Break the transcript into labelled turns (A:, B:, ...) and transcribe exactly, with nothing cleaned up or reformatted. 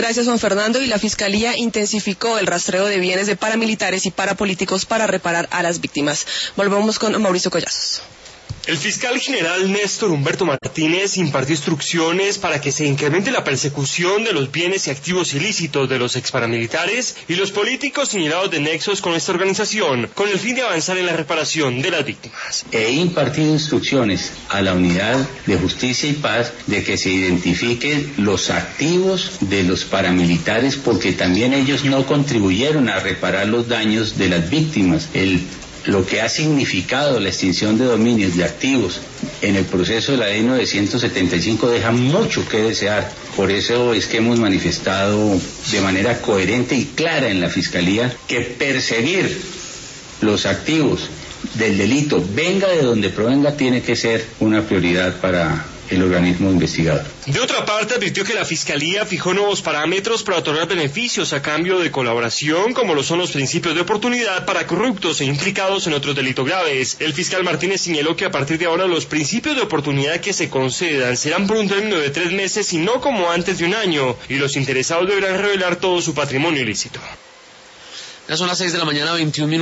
A: Gracias, Juan Fernando. Y la Fiscalía intensificó el rastreo de bienes de paramilitares y parapolíticos para reparar a las víctimas. Volvemos con Mauricio Collazos.
B: El fiscal general Néstor Humberto Martínez impartió instrucciones para que se incremente la persecución de los bienes y activos ilícitos de los exparamilitares y los políticos señalados de nexos con esta organización, con el fin de avanzar en la reparación de las víctimas.
C: He impartido instrucciones a la Unidad de Justicia y Paz de que se identifiquen los activos de los paramilitares, porque también ellos no contribuyeron a reparar los daños de las víctimas. El Lo que ha significado la extinción de dominios de activos en el proceso de la ley novecientos setenta y cinco deja mucho que desear. Por eso es que hemos manifestado de manera coherente y clara en la Fiscalía que perseguir los activos del delito, venga de donde provenga, tiene que ser una prioridad para el organismo investigador.
B: De otra parte, advirtió que la Fiscalía fijó nuevos parámetros para otorgar beneficios a cambio de colaboración, como lo son los principios de oportunidad para corruptos e implicados en otros delitos graves. El fiscal Martínez señaló que a partir de ahora los principios de oportunidad que se concedan serán por un término de tres meses y no como antes de un año, y los interesados deberán revelar todo su patrimonio ilícito.
D: Ya son las seis de la mañana, veintiún minutos.